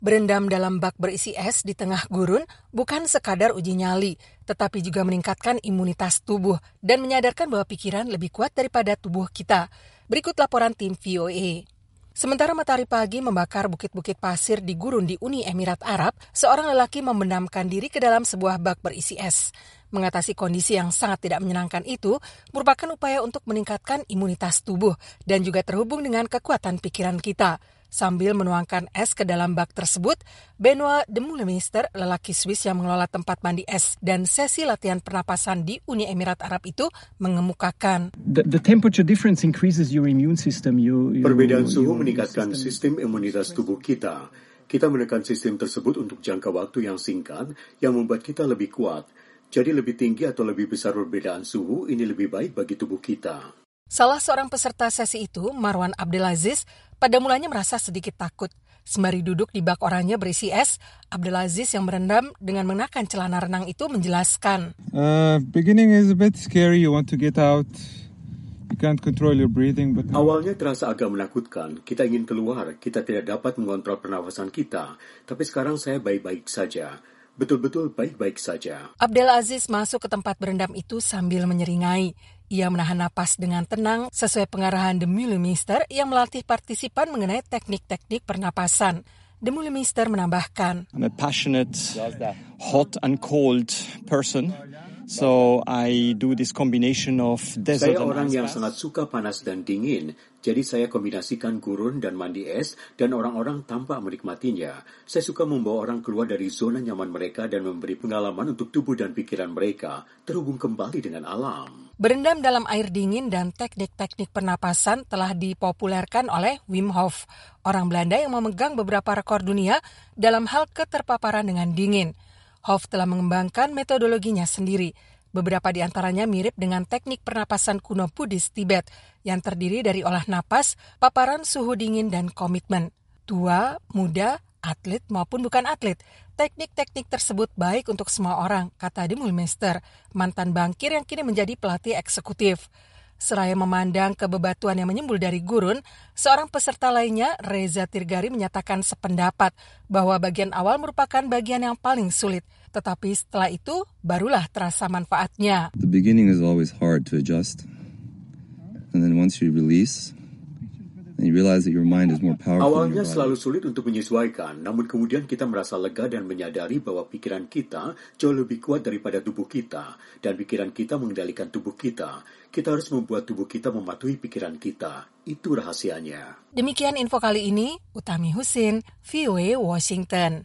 Berendam dalam bak berisi es di tengah gurun bukan sekadar uji nyali, tetapi juga meningkatkan imunitas tubuh dan menyadarkan bahwa pikiran lebih kuat daripada tubuh kita. Berikut laporan tim VOA. Sementara matahari pagi membakar bukit-bukit pasir di gurun di Uni Emirat Arab, seorang lelaki membenamkan diri ke dalam sebuah bak berisi es. Mengatasi kondisi yang sangat tidak menyenangkan itu merupakan upaya untuk meningkatkan imunitas tubuh dan juga terhubung dengan kekuatan pikiran kita. Sambil menuangkan es ke dalam bak tersebut, Benoit de Meulemeester, lelaki Swiss yang mengelola tempat mandi es dan sesi latihan pernapasan di Uni Emirat Arab itu, mengemukakan. The temperature difference increases your immune system. Perbedaan suhu meningkatkan sistem imunitas tubuh kita. Kita menekan sistem tersebut untuk jangka waktu yang singkat yang membuat kita lebih kuat. Jadi lebih tinggi atau lebih besar perbedaan suhu, ini lebih baik bagi tubuh kita. Salah seorang peserta sesi itu, Marwan Abdelaziz, pada mulanya merasa sedikit takut. Sembari duduk di bak oranye berisi es, Abdelaziz yang berendam dengan mengenakan celana renang itu menjelaskan. Beginning is a bit scary, you want to get out. You can't control your breathing. But Awalnya terasa agak menakutkan, kita ingin keluar, kita tidak dapat mengontrol pernafasan kita. Tapi sekarang saya baik-baik saja. Betul-betul baik-baik saja. Abdelaziz masuk ke tempat berendam itu sambil menyeringai. Ia menahan napas dengan tenang sesuai pengarahan de Meulemeester yang melatih partisipan mengenai teknik-teknik pernapasan. De Meulemeester menambahkan, I'm a passionate, hot and cold person. So I do this combination of desert Saya and orang ice yang baths. sangat suka panas dan dingin. Jadi saya kombinasikan gurun dan mandi es dan orang-orang tampak menikmatinya. Saya suka membawa orang keluar dari zona nyaman mereka dan memberi pengalaman untuk tubuh dan pikiran mereka terhubung kembali dengan alam. Berendam dalam air dingin dan teknik-teknik pernapasan telah dipopulerkan oleh Wim Hof, orang Belanda yang memegang beberapa rekor dunia dalam hal keterpaparan dengan dingin. Hof telah mengembangkan metodologinya sendiri. Beberapa di antaranya mirip dengan teknik pernapasan kuno Buddhis Tibet yang terdiri dari olah napas, paparan suhu dingin, dan komitmen. Tua, muda, atlet maupun bukan atlet, teknik-teknik tersebut baik untuk semua orang, kata de Meulemeester, mantan bankir yang kini menjadi pelatih eksekutif. Seraya memandang ke bebatuan yang menyembul dari gurun, seorang peserta lainnya, Reza Tirgari, menyatakan sependapat bahwa bagian awal merupakan bagian yang paling sulit, tetapi setelah itu barulah terasa manfaatnya. The beginning is always hard to adjust. And then once you release, and you realize that your mind is more powerful than Awalnya your body. selalu sulit untuk menyesuaikan, namun kemudian kita merasa lega dan menyadari bahwa pikiran kita jauh lebih kuat daripada tubuh kita, dan pikiran kita mengendalikan tubuh kita. Kita harus membuat tubuh kita mematuhi pikiran kita. Itu rahasianya. Demikian info kali ini, Utami Husin, VOA Washington.